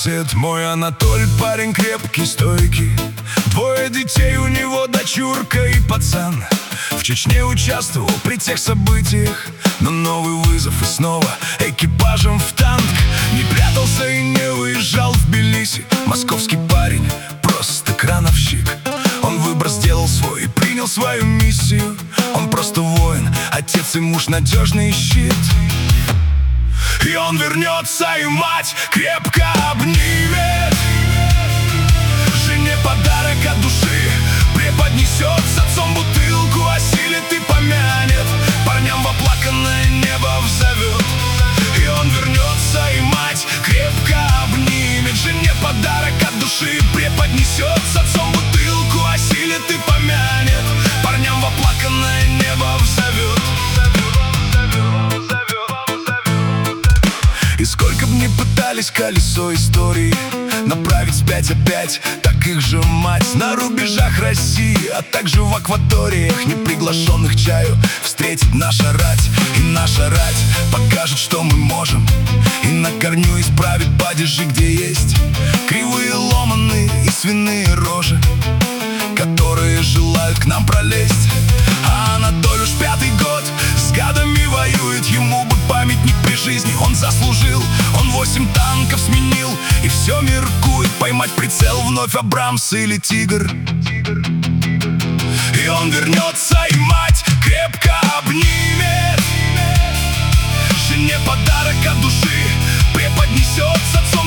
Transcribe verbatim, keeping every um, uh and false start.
сосед мой Анатоль, парень крепкий, стойкий. Двое детей у него, дочурка и пацан. В Чечне участвовал при тех событиях, но новый вызов и снова экипажем в танк. Не прятался и не уезжал в Тбилиси. Московский парень, просто крановщик. Он выбор сделал свой и принял свою миссию. Он просто воин, отец и муж, надежный щит. И он вернется, и мать крепко обнимет, жене подарок от души преподнесет, с отцом бутылку осилит и помянет, парням в оплаканное небо взовет. И он вернется, и мать крепко обнимет, жене подарок от души преподнесет, с отцом бутылку осилит и помянет, парням в оплаканное небо взовет. И сколько б ни пытались колесо истории направить вспять опять, так их же мать на рубежах России, а также в акваториях неприглашенных чаю встретит наша рать. И наша рать покажет, что мы можем, и на корню исправит падежи, где есть кривые, ломаные и свиные рожи, которые желают к нам пролезть. А Анатоль уж пятый год с гадами воюет, ему бы памятник при жизни он заслужил. Он восемь танков сменил и все меркует, поймать прицел вновь Абрамс или Тигр. И он вернется, и мать крепко обнимет, жене подарок от души преподнесет, с отцом